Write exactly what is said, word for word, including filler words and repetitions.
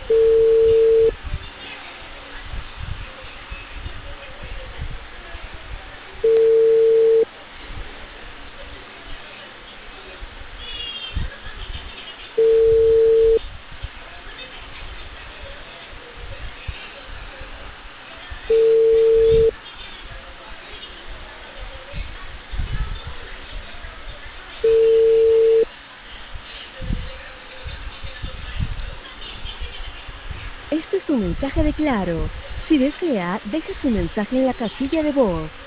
Este es un mensaje de Claro. Si desea, deje su mensaje en la casilla de voz.